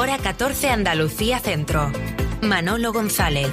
Hora 14 Andalucía Centro. Manolo González.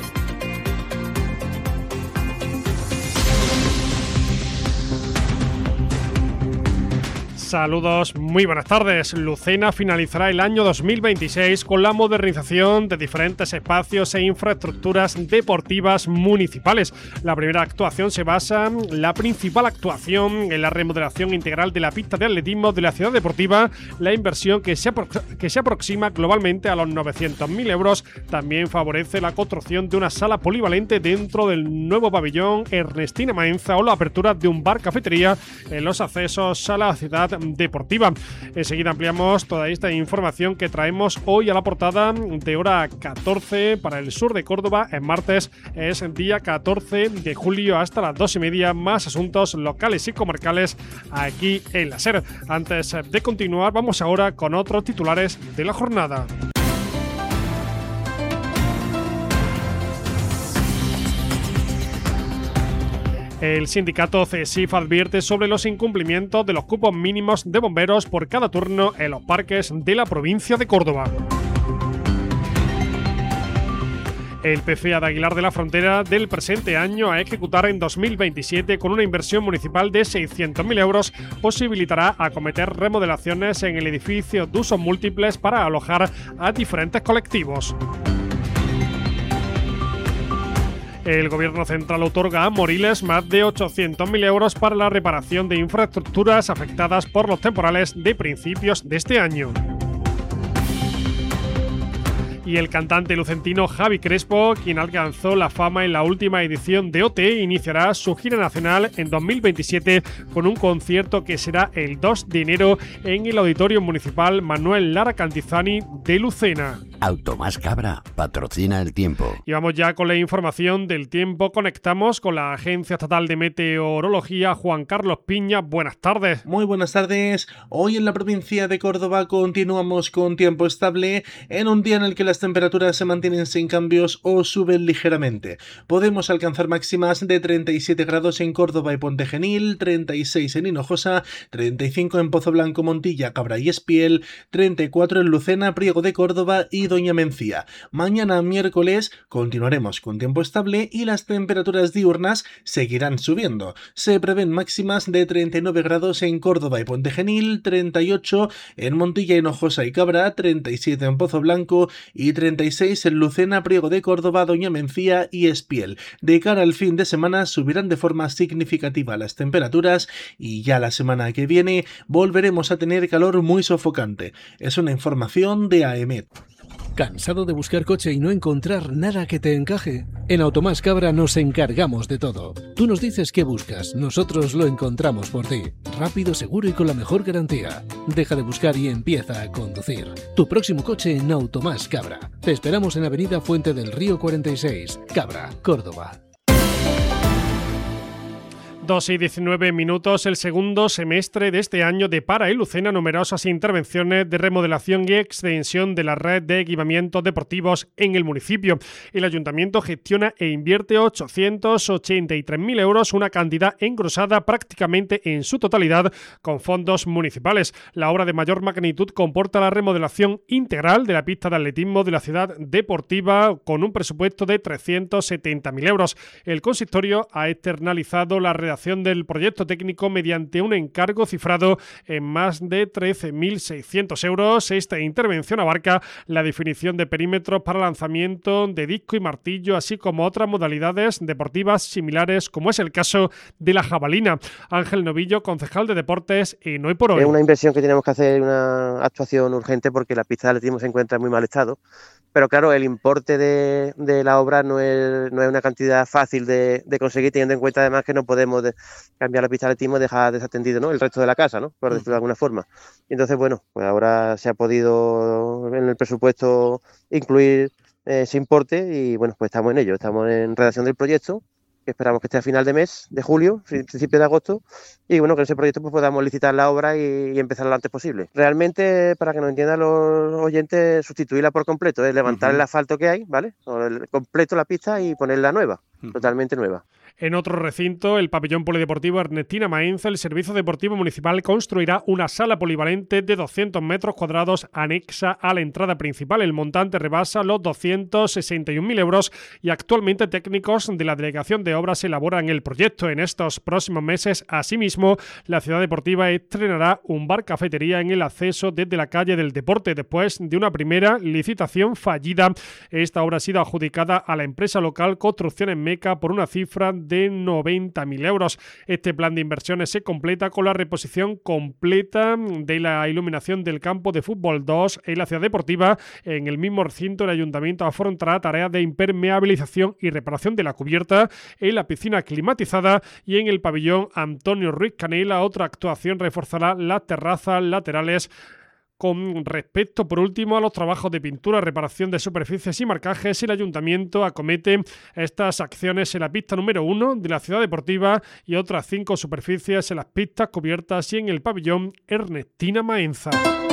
Saludos, muy buenas tardes. Lucena finalizará el año 2026 con la modernización de diferentes espacios e infraestructuras deportivas municipales. La principal actuación en la remodelación integral de la pista de atletismo de la ciudad deportiva, la inversión que se aproxima globalmente a los 900.000 euros. También favorece la construcción de una sala polivalente dentro del nuevo pabellón Ernestina Maenza o la apertura de un bar-cafetería en los accesos a la ciudad deportiva. Enseguida ampliamos toda esta información que traemos hoy a la portada de Hora 14 para el sur de Córdoba. En martes es día 14 de julio hasta las 2:30. Más asuntos locales y comarcales aquí en la SER. Antes de continuar, vamos ahora con otros titulares de la jornada. El sindicato CESIF advierte sobre los incumplimientos de los cupos mínimos de bomberos por cada turno en los parques de la provincia de Córdoba. El PCA de Aguilar de la Frontera del presente año a ejecutar en 2027 con una inversión municipal de 600.000 euros posibilitará acometer remodelaciones en el edificio de usos múltiples para alojar a diferentes colectivos. El Gobierno central otorga a Moriles más de 800.000 euros para la reparación de infraestructuras afectadas por los temporales de principios de este año. Y el cantante lucentino Javi Crespo, quien alcanzó la fama en la última edición de OT, iniciará su gira nacional en 2027 con un concierto que será el 2 de enero en el Auditorio Municipal Manuel Lara Cantizani de Lucena. Automás Cabra patrocina el tiempo. Y vamos ya con la información del tiempo. Conectamos con la Agencia Estatal de Meteorología. Juan Carlos Piña, buenas tardes. Muy buenas tardes. Hoy en la provincia de Córdoba continuamos con tiempo estable en un día en el que las temperaturas se mantienen sin cambios o suben ligeramente. Podemos alcanzar máximas de 37 grados en Córdoba y Pontegenil, 36 en Hinojosa, 35 en Pozoblanco, Montilla, Cabra y Espiel, 34 en Lucena, Priego de Córdoba y Doña Mencía. Mañana miércoles continuaremos con tiempo estable y las temperaturas diurnas seguirán subiendo. Se prevén máximas de 39 grados en Córdoba y Pontegenil, 38 en Montilla, Hinojosa y Cabra, 37 en Pozoblanco y 36 en Lucena, Priego de Córdoba, Doña Mencía y Espiel. De cara al fin de semana subirán de forma significativa las temperaturas y ya la semana que viene volveremos a tener calor muy sofocante. Es una información de AEMET. ¿Cansado de buscar coche y no encontrar nada que te encaje? En Automás Cabra nos encargamos de todo. Tú nos dices qué buscas, nosotros lo encontramos por ti. Rápido, seguro y con la mejor garantía. Deja de buscar y empieza a conducir. Tu próximo coche en Automás Cabra. Te esperamos en Avenida Fuente del Río 46, Cabra, Córdoba. 2:19. El segundo semestre de este año depara en Lucena numerosas intervenciones de remodelación y extensión de la red de equipamientos deportivos en el municipio. El ayuntamiento gestiona e invierte 883.000 euros, una cantidad engrosada prácticamente en su totalidad con fondos municipales. La obra de mayor magnitud comporta la remodelación integral de la pista de atletismo de la ciudad deportiva con un presupuesto de 370.000 euros. El consistorio ha externalizado la redacción del proyecto técnico mediante un encargo cifrado en más de 13.600 euros. Esta intervención abarca la definición de perímetros para lanzamiento de disco y martillo, así como otras modalidades deportivas similares, como es el caso de la jabalina. Ángel Novillo, concejal de Deportes en Hoy por Hoy. Es una inversión que tenemos que hacer, una actuación urgente, porque la pista de atletismo se encuentra en muy mal estado. Pero claro, el importe de la obra no es una cantidad fácil de conseguir, teniendo en cuenta además que no podemos cambiar la pista de atletismo y dejar desatendido, ¿no?, el resto de la casa, ¿no?, por decirlo de alguna forma. Y entonces, bueno, pues ahora se ha podido en el presupuesto incluir ese importe y bueno, pues estamos en ello, estamos en redacción del proyecto, que esperamos que esté a final de mes, de julio, principio de agosto, y bueno, con ese proyecto pues podamos licitar la obra y empezar lo antes posible. Realmente, para que nos entiendan los oyentes, sustituirla por completo, es levantar el asfalto que hay, ¿vale?, completo la pista y ponerla nueva, totalmente nueva. En otro recinto, el pabellón polideportivo Ernestina Maenza, el Servicio Deportivo Municipal construirá una sala polivalente de 200 metros cuadrados anexa a la entrada principal. El montante rebasa los 261.000 euros y actualmente técnicos de la Delegación de Obras elaboran el proyecto. En estos próximos meses, asimismo, la ciudad deportiva estrenará un bar-cafetería en el acceso desde la calle del Deporte. Después de una primera licitación fallida, esta obra ha sido adjudicada a la empresa local Construcciones Meca por una cifra de 90.000 euros. Este plan de inversiones se completa con la reposición completa de la iluminación del campo de fútbol 2 en la ciudad deportiva. En el mismo recinto, el ayuntamiento afrontará tareas de impermeabilización y reparación de la cubierta en la piscina climatizada, y en el pabellón Antonio Ruiz Canela otra actuación reforzará las terrazas laterales. Con respecto, por último, a los trabajos de pintura, reparación de superficies y marcajes, el ayuntamiento acomete estas acciones en la pista número 1 de la ciudad deportiva y otras 5 superficies en las pistas cubiertas y en el pabellón Ernestina Maenza.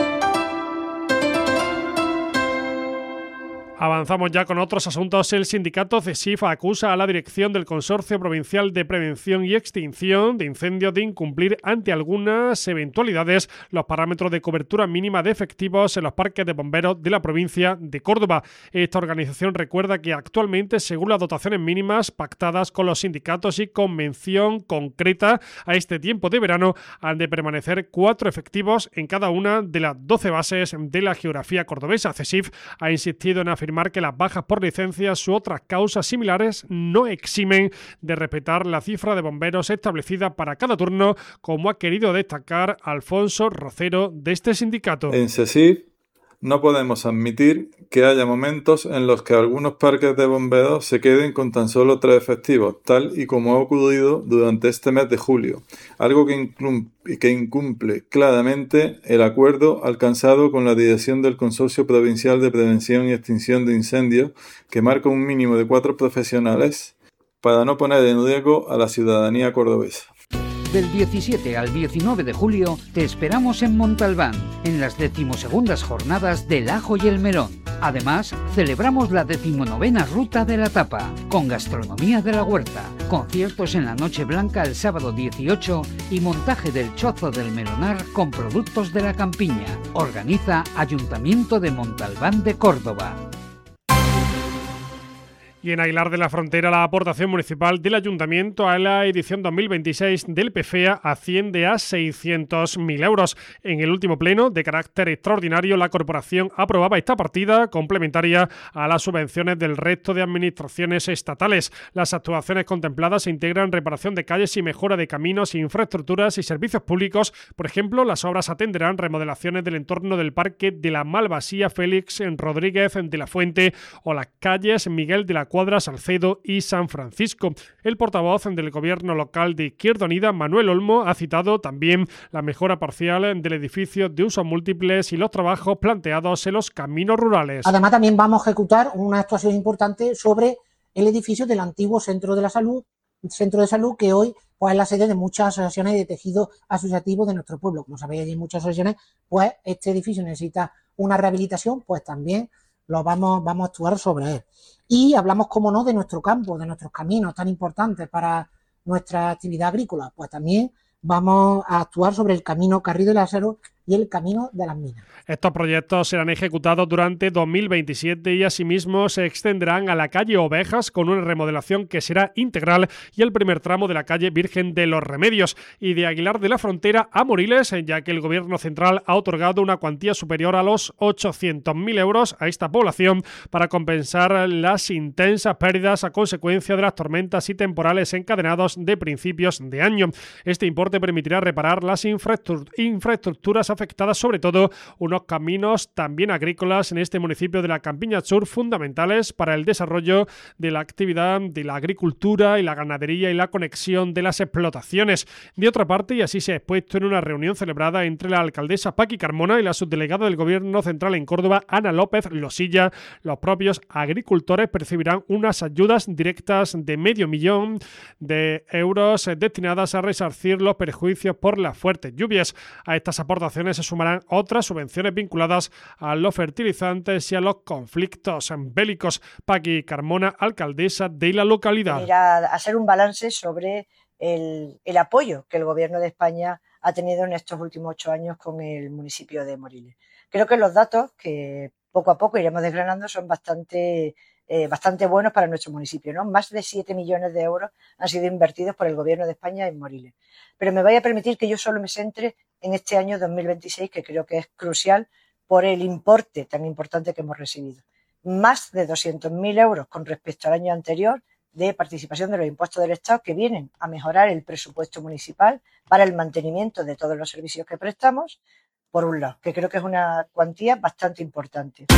Avanzamos ya con otros asuntos. El sindicato CESIF acusa a la dirección del Consorcio Provincial de Prevención y Extinción de Incendios de incumplir ante algunas eventualidades los parámetros de cobertura mínima de efectivos en los parques de bomberos de la provincia de Córdoba. Esta organización recuerda que actualmente, según las dotaciones mínimas pactadas con los sindicatos y con mención concreta a este tiempo de verano, han de permanecer 4 efectivos en cada una de las 12 bases de la geografía cordobesa. CESIF ha insistido en afirmar que las bajas por licencias u otras causas similares no eximen de respetar la cifra de bomberos establecida para cada turno, como ha querido destacar Alfonso Rocero de este sindicato. En CESIF no podemos admitir que haya momentos en los que algunos parques de bomberos se queden con tan solo 3 efectivos, tal y como ha ocurrido durante este mes de julio, algo que incumple claramente el acuerdo alcanzado con la dirección del Consorcio Provincial de Prevención y Extinción de Incendios, que marca un mínimo de 4 profesionales para no poner en riesgo a la ciudadanía cordobesa. Del 17 al 19 de julio te esperamos en Montalbán, en las 12ª jornadas del ajo y el melón. Además, celebramos la 19ª Ruta de la Tapa, con gastronomía de la huerta, conciertos en la Noche Blanca el sábado 18 y montaje del Chozo del Melonar con productos de la campiña. Organiza Ayuntamiento de Montalbán de Córdoba. Y en Aguilar de la Frontera, la aportación municipal del Ayuntamiento a la edición 2026 del PFEA asciende a 600.000 euros. En el último pleno, de carácter extraordinario, la corporación aprobaba esta partida complementaria a las subvenciones del resto de administraciones estatales. Las actuaciones contempladas se integran reparación de calles y mejora de caminos, infraestructuras y servicios públicos. Por ejemplo, las obras atenderán remodelaciones del entorno del Parque de la Malvasía Félix Rodríguez de la Fuente o las calles Miguel de la Cuadra, Salcedo y San Francisco. El portavoz del gobierno local de Izquierda Unida, Manuel Olmo, ha citado también la mejora parcial del edificio de usos múltiples y los trabajos planteados en los caminos rurales. Además, también vamos a ejecutar una actuación importante sobre el edificio del antiguo centro de salud, que hoy pues, es la sede de muchas asociaciones de tejido asociativo de nuestro pueblo. Como sabéis, hay muchas asociaciones, pues este edificio necesita una rehabilitación, pues también vamos a actuar sobre él. Y hablamos, como no, de nuestro campo, de nuestros caminos tan importantes para nuestra actividad agrícola. Pues también vamos a actuar sobre el camino Carril del Acero y el camino de las minas. Estos proyectos serán ejecutados durante 2027 y asimismo se extenderán a la calle Ovejas con una remodelación que será integral y el primer tramo de la calle Virgen de los Remedios, y de Aguilar de la Frontera a Moriles, ya que el Gobierno central ha otorgado una cuantía superior a los 800.000 euros a esta población para compensar las intensas pérdidas a consecuencia de las tormentas y temporales encadenados de principios de año. Este importe permitirá reparar las infraestructuras afectadas, sobre todo unos caminos también agrícolas en este municipio de la Campiña Sur, fundamentales para el desarrollo de la actividad de la agricultura y la ganadería y la conexión de las explotaciones. De otra parte, y así se ha expuesto en una reunión celebrada entre la alcaldesa Paqui Carmona y la subdelegada del Gobierno central en Córdoba, Ana López Losilla, los propios agricultores percibirán unas ayudas directas de 500.000 euros destinadas a resarcir los perjuicios por las fuertes lluvias. A estas aportaciones se sumarán otras subvenciones vinculadas a los fertilizantes y a los conflictos bélicos. Paqui Carmona, alcaldesa de la localidad. Ir a hacer un balance sobre el apoyo que el Gobierno de España ha tenido en estos últimos 8 años con el municipio de Moriles. Creo que los datos que poco a poco iremos desgranando son bastante buenos para nuestro municipio, ¿no? Más de 7 millones de euros han sido invertidos por el Gobierno de España en Moriles. Pero me voy a permitir que yo solo me centre en este año 2026, que creo que es crucial por el importe tan importante que hemos recibido. Más de 200.000 euros con respecto al año anterior de participación de los impuestos del Estado, que vienen a mejorar el presupuesto municipal para el mantenimiento de todos los servicios que prestamos, por un lado, que creo que es una cuantía bastante importante.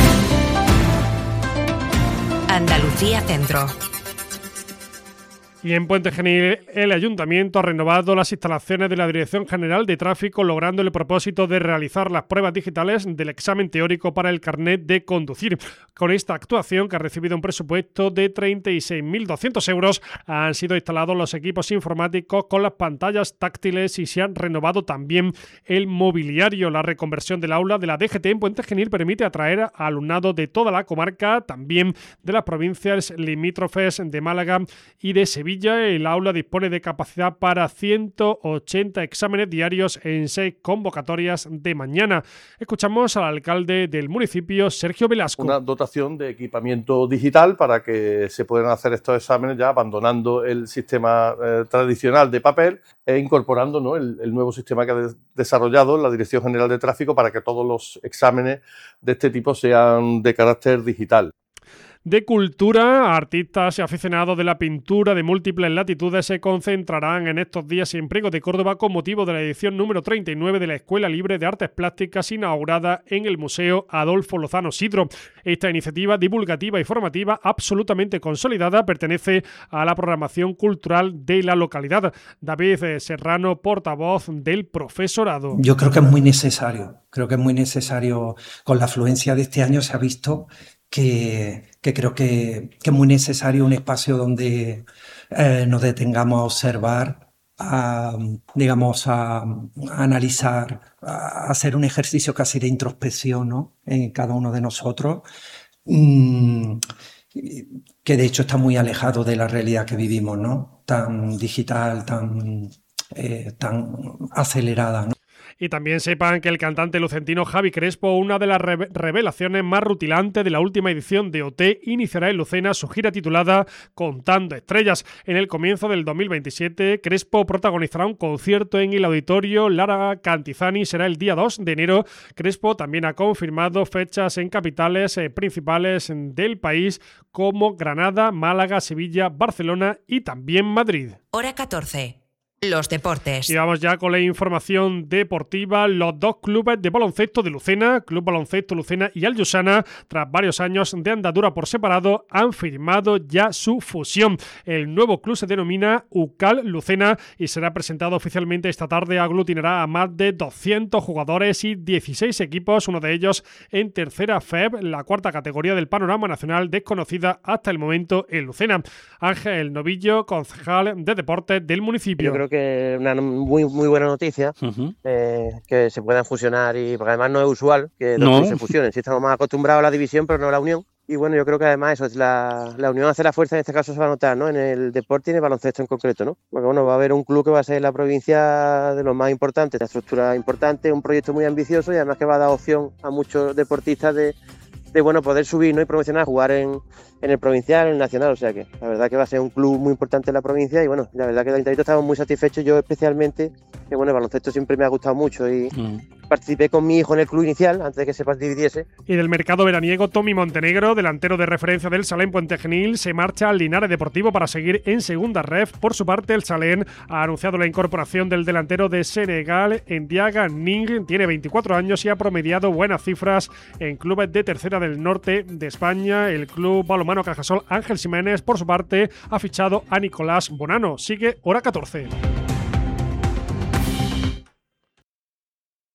Andalucía Centro. Y en Puente Genil, el Ayuntamiento ha renovado las instalaciones de la Dirección General de Tráfico, logrando el propósito de realizar las pruebas digitales del examen teórico para el carnet de conducir. Con esta actuación, que ha recibido un presupuesto de 36.200 euros, han sido instalados los equipos informáticos con las pantallas táctiles y se han renovado también el mobiliario. La reconversión del aula de la DGT en Puente Genil permite atraer a alumnado de toda la comarca, también de las provincias limítrofes de Málaga y de Sevilla. El aula dispone de capacidad para 180 exámenes diarios en 6 convocatorias de mañana. Escuchamos al alcalde del municipio, Sergio Velasco. Una dotación de equipamiento digital para que se puedan hacer estos exámenes ya abandonando el sistema tradicional de papel e incorporando, ¿no?, el nuevo sistema que ha desarrollado la Dirección General de Tráfico para que todos los exámenes de este tipo sean de carácter digital. De cultura, artistas y aficionados de la pintura de múltiples latitudes se concentrarán en estos días en Priego de Córdoba con motivo de la edición número 39 de la Escuela Libre de Artes Plásticas inaugurada en el Museo Adolfo Lozano Sidro. Esta iniciativa divulgativa y formativa absolutamente consolidada pertenece a la programación cultural de la localidad. David Serrano, portavoz del profesorado. Yo creo que es muy necesario. Con la afluencia de este año se ha visto que creo que es muy necesario un espacio donde nos detengamos a observar, a analizar, a hacer un ejercicio casi de introspección, ¿no?, en cada uno de nosotros, que de hecho está muy alejado de la realidad que vivimos, ¿no?, tan digital, tan acelerada, ¿no? Y también sepan que el cantante lucentino Javi Crespo, una de las revelaciones más rutilantes de la última edición de OT, iniciará en Lucena su gira titulada Contando Estrellas. En el comienzo del 2027, Crespo protagonizará un concierto en el Auditorio Lara Cantizani. Será el día 2 de enero. Crespo también ha confirmado fechas en capitales principales del país como Granada, Málaga, Sevilla, Barcelona y también Madrid. Hora 14. Los deportes. Y vamos ya con la información deportiva. Los dos clubes de baloncesto de Lucena, Club Baloncesto Lucena y Aljusana, tras varios años de andadura por separado, han firmado ya su fusión. El nuevo club se denomina UCAL Lucena y será presentado oficialmente esta tarde. Aglutinará a más de 200 jugadores y 16 equipos, uno de ellos en tercera FEB, la cuarta categoría del panorama nacional, desconocida hasta el momento en Lucena. Ángel Novillo, concejal de deportes del municipio. Yo creo que una muy buena noticia, que se puedan fusionar, y porque además no es usual que dos clubes se fusionen. Sí, estamos más acostumbrados a la división, pero no a la unión. Y bueno, yo creo que además eso es la unión hace la fuerza. En este caso se va a notar, ¿no?, en el deporte y en el baloncesto en concreto, ¿no? Porque bueno, va a haber un club que va a ser la provincia de los más importantes, de estructura importante, un proyecto muy ambicioso y además que va a dar opción a muchos deportistas de bueno, poder subir, ¿no?, y promocionar, jugar en el provincial, en el nacional. O sea que la verdad que va a ser un club muy importante en la provincia y bueno, la verdad que el Ayuntamiento estamos muy satisfechos. Yo especialmente, que bueno, el baloncesto siempre me ha gustado mucho y participé con mi hijo en el club inicial antes de que se dividiese. Y del mercado veraniego, Tommy Montenegro, delantero de referencia del Salén Puente Genil, se marcha al Linares Deportivo para seguir en segunda ref. Por su parte, el Salén ha anunciado la incorporación del delantero de Senegal, Ndiaga Ning. Tiene 24 años y ha promediado buenas cifras en clubes de tercera del norte de España. El club balonmano Cajasol Ángel Ximénez, por su parte, ha fichado a Nicolás Bonano. Sigue hora 14.